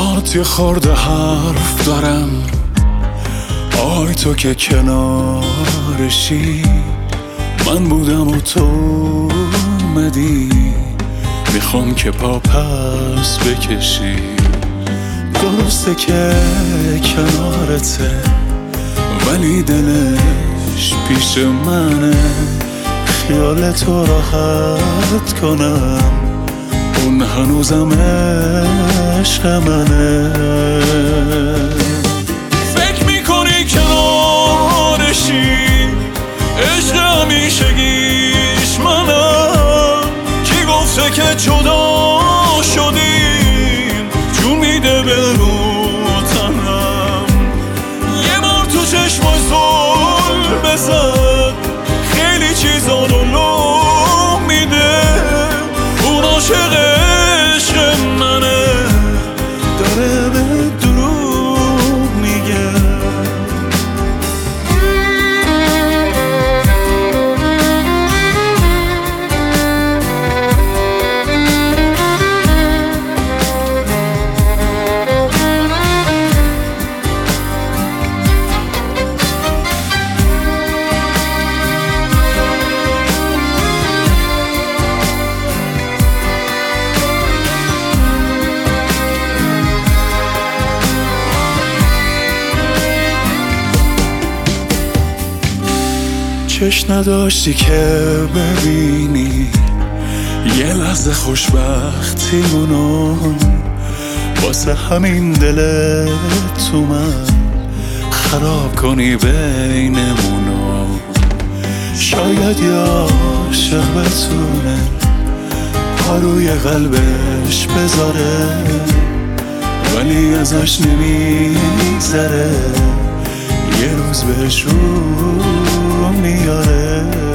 باهات یه خورده حرف دارم، آی تو که کنارشی، من بودم و تو اومدی، میخوام که پا پس بکشی. درسته که کنارته ولی دلش پیش منه، خیال تو راحت کنم اون هنوزم عشق منه. فکر میکنی کنارشی، عشق همیشگیش منم، کی گفته که جدا شدیم، جون میده به رو تنم. یه بار تو چشمای زل بزن، خیلی چیزا رو لو میده، اون عاشق عشق منه، داره به دروغ میگه. چش نداشتی که ببینی یه لحظه خوشبختیمونو، واسه همین دلت اومد خراب کنی بینمونو. شاید یه عاشق بتونه پا روی قلبش بذاره، ولی ازش نمیگذره، یه روز بهش رو میاره.